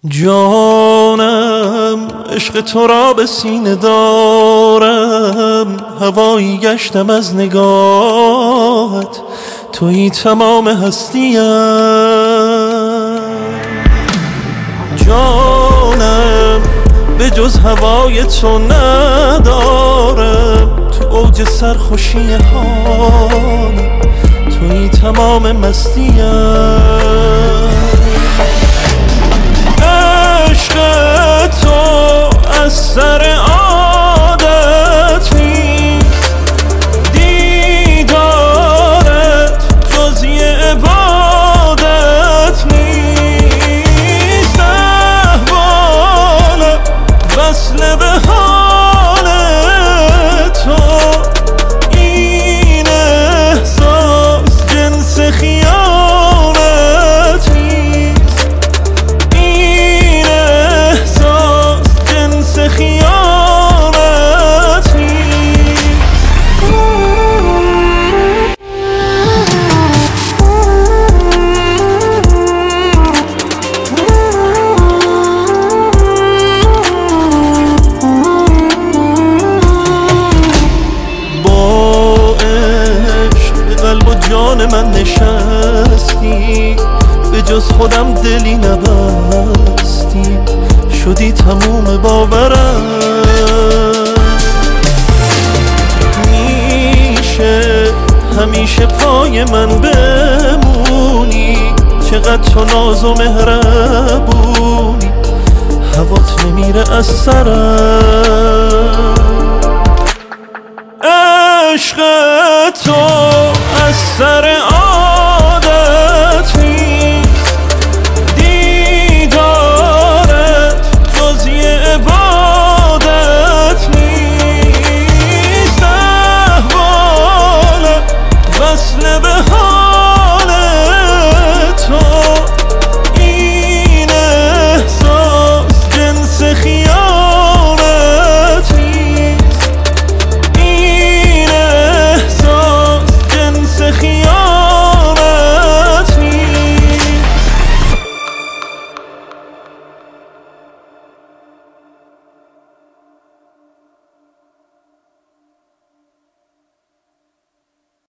جانم عشق تو را به سینه دارم، هوایی گشتم از نگاهت، تویی تمام هستیم. جانم به جز هوای تو ندارم، تو اوج سرخوشی حالم، تویی تمام مستیم. عشق تو از سر عادت نیست، دیدارت جز یه عبادت نیست. احوالم وصل به حال تو، این احساس جنس خیانت نیست، این احساس جنس خیانت نیست. با عشق به قلب و جان من نشستی، به جز خودم دلی نبستی، شدی تموم باورم. میشه همیشه پای من بمونی، چقدر تو ناز و مهربونی، هوات نمیره از سرم.